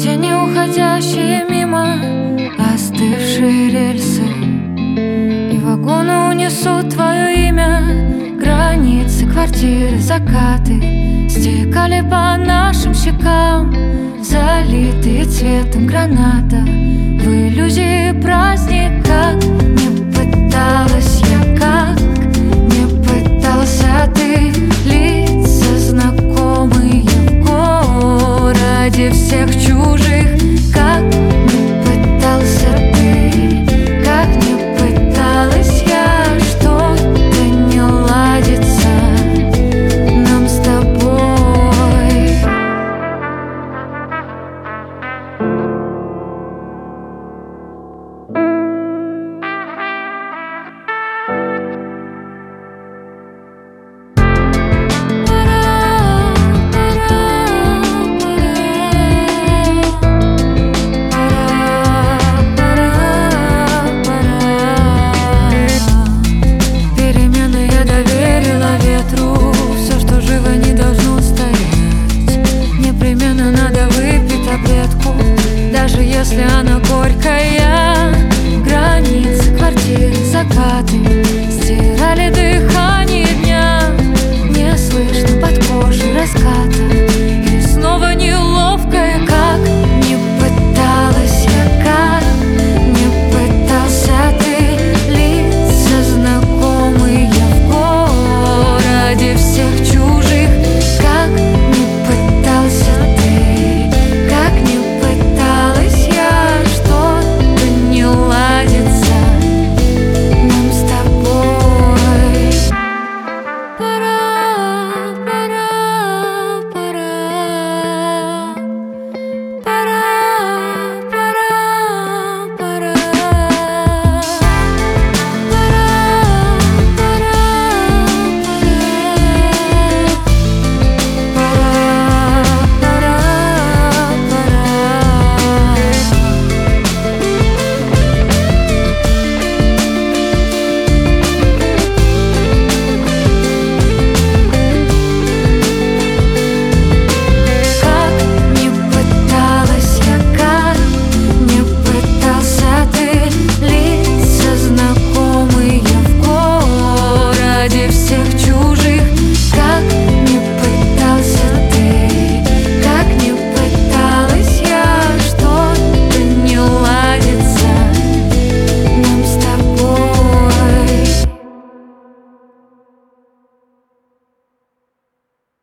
Тени, уходящие мимо, остывшие рельсы, и вагоны унесут твое имя. Границы квартиры, закаты стекали по нашим щекам, залитые цветом граната в иллюзии праздника. Не пыталась я, как не пытался ты, лица знакомые в городе всех чужих. Как не пытался ты, как не пыталась я, что-то не ладится нам с тобой. Даже если она горькая, границы квартиры, закаты